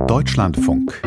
Deutschlandfunk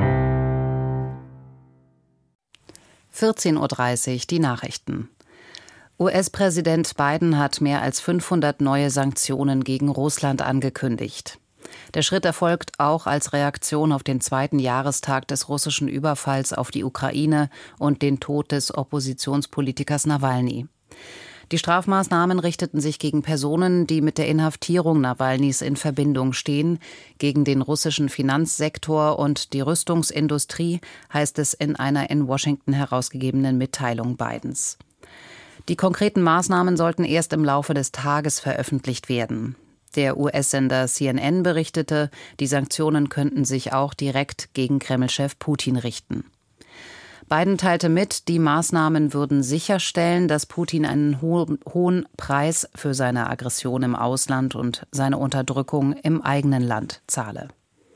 14:30 Uhr die Nachrichten. US-Präsident Biden hat mehr als 500 neue Sanktionen gegen Russland angekündigt. Der Schritt erfolgt auch als Reaktion auf den zweiten Jahrestag des russischen Überfalls auf die Ukraine und den Tod des Oppositionspolitikers Nawalny. Die Strafmaßnahmen richteten sich gegen Personen, die mit der Inhaftierung Nawalnys in Verbindung stehen, gegen den russischen Finanzsektor und die Rüstungsindustrie, heißt es in einer in Washington herausgegebenen Mitteilung Bidens. Die konkreten Maßnahmen sollten erst im Laufe des Tages veröffentlicht werden. Der US-Sender CNN berichtete, die Sanktionen könnten sich auch direkt gegen Kreml-Chef Putin richten. Biden teilte mit, die Maßnahmen würden sicherstellen, dass Putin einen hohen Preis für seine Aggression im Ausland und seine Unterdrückung im eigenen Land zahle.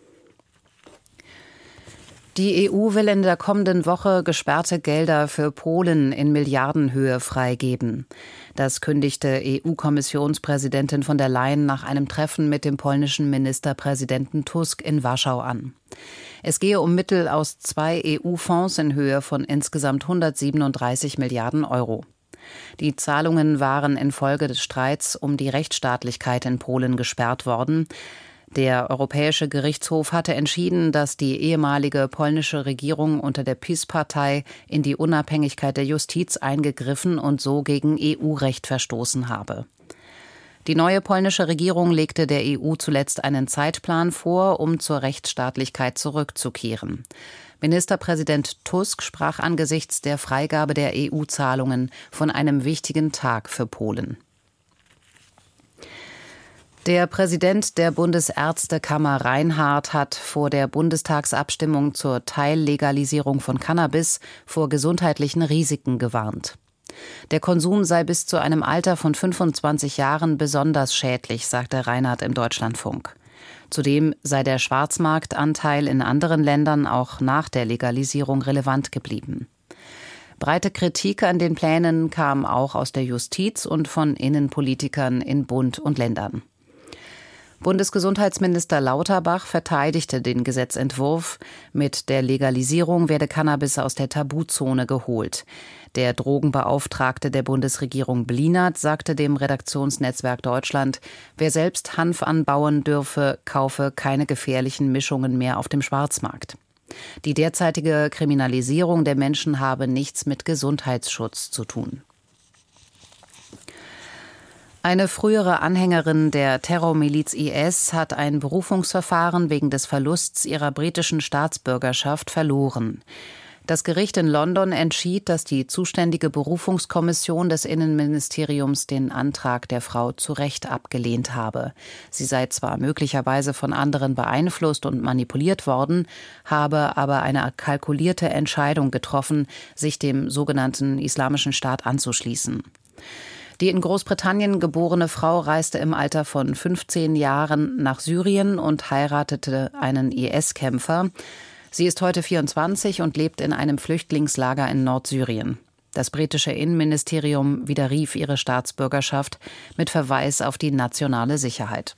Die EU will in der kommenden Woche gesperrte Gelder für Polen in Milliardenhöhe freigeben. Das kündigte EU-Kommissionspräsidentin von der Leyen nach einem Treffen mit dem polnischen Ministerpräsidenten Tusk in Warschau an. Es gehe um Mittel aus 2 EU-Fonds in Höhe von insgesamt 137 Milliarden Euro. Die Zahlungen waren infolge des Streits um die Rechtsstaatlichkeit in Polen gesperrt worden. Der Europäische Gerichtshof hatte entschieden, dass die ehemalige polnische Regierung unter der PiS-Partei in die Unabhängigkeit der Justiz eingegriffen und so gegen EU-Recht verstoßen habe. Die neue polnische Regierung legte der EU zuletzt einen Zeitplan vor, um zur Rechtsstaatlichkeit zurückzukehren. Ministerpräsident Tusk sprach angesichts der Freigabe der EU-Zahlungen von einem wichtigen Tag für Polen. Der Präsident der Bundesärztekammer Reinhardt hat vor der Bundestagsabstimmung zur Teillegalisierung von Cannabis vor gesundheitlichen Risiken gewarnt. Der Konsum sei bis zu einem Alter von 25 Jahren besonders schädlich, sagte Reinhardt im Deutschlandfunk. Zudem sei der Schwarzmarktanteil in anderen Ländern auch nach der Legalisierung relevant geblieben. Breite Kritik an den Plänen kam auch aus der Justiz und von Innenpolitikern in Bund und Ländern. Bundesgesundheitsminister Lauterbach verteidigte den Gesetzentwurf. Mit der Legalisierung werde Cannabis aus der Tabuzone geholt. Der Drogenbeauftragte der Bundesregierung Blinert sagte dem Redaktionsnetzwerk Deutschland, wer selbst Hanf anbauen dürfe, kaufe keine gefährlichen Mischungen mehr auf dem Schwarzmarkt. Die derzeitige Kriminalisierung der Menschen habe nichts mit Gesundheitsschutz zu tun. Eine frühere Anhängerin der Terrormiliz IS hat ein Berufungsverfahren wegen des Verlusts ihrer britischen Staatsbürgerschaft verloren. Das Gericht in London entschied, dass die zuständige Berufungskommission des Innenministeriums den Antrag der Frau zu Recht abgelehnt habe. Sie sei zwar möglicherweise von anderen beeinflusst und manipuliert worden, habe aber eine kalkulierte Entscheidung getroffen, sich dem sogenannten Islamischen Staat anzuschließen. Die in Großbritannien geborene Frau reiste im Alter von 15 Jahren nach Syrien und heiratete einen IS-Kämpfer. Sie ist heute 24 und lebt in einem Flüchtlingslager in Nordsyrien. Das britische Innenministerium widerrief ihre Staatsbürgerschaft mit Verweis auf die nationale Sicherheit.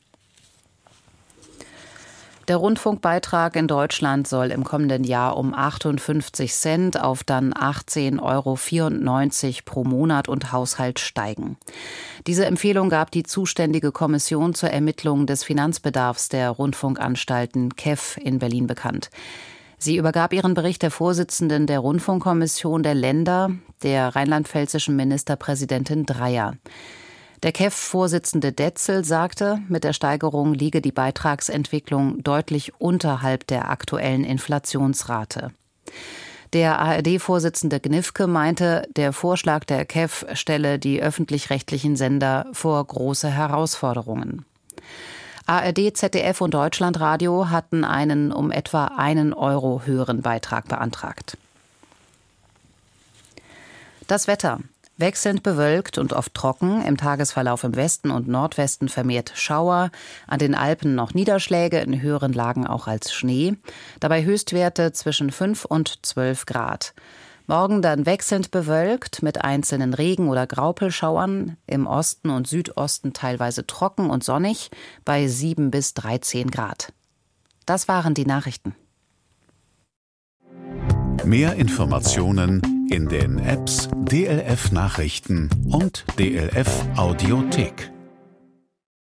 Der Rundfunkbeitrag in Deutschland soll im kommenden Jahr um 58 Cent auf dann 18,94 € pro Monat und Haushalt steigen. Diese Empfehlung gab die zuständige Kommission zur Ermittlung des Finanzbedarfs der Rundfunkanstalten KEF in Berlin bekannt. Sie übergab ihren Bericht der Vorsitzenden der Rundfunkkommission der Länder, der rheinland-pfälzischen Ministerpräsidentin Dreyer. Der KEF-Vorsitzende Detzel sagte, mit der Steigerung liege die Beitragsentwicklung deutlich unterhalb der aktuellen Inflationsrate. Der ARD-Vorsitzende Gnifke meinte, der Vorschlag der KEF stelle die öffentlich-rechtlichen Sender vor große Herausforderungen. ARD, ZDF und Deutschlandradio hatten einen um etwa 1 € höheren Beitrag beantragt. Das Wetter. Wechselnd bewölkt und oft trocken, im Tagesverlauf im Westen und Nordwesten vermehrt Schauer, an den Alpen noch Niederschläge, in höheren Lagen auch als Schnee, dabei Höchstwerte zwischen 5 und 12 Grad. Morgen dann wechselnd bewölkt mit einzelnen Regen- oder Graupelschauern, im Osten und Südosten teilweise trocken und sonnig bei 7 bis 13 Grad. Das waren die Nachrichten. Mehr Informationen in den Apps DLF Nachrichten und DLF Audiothek.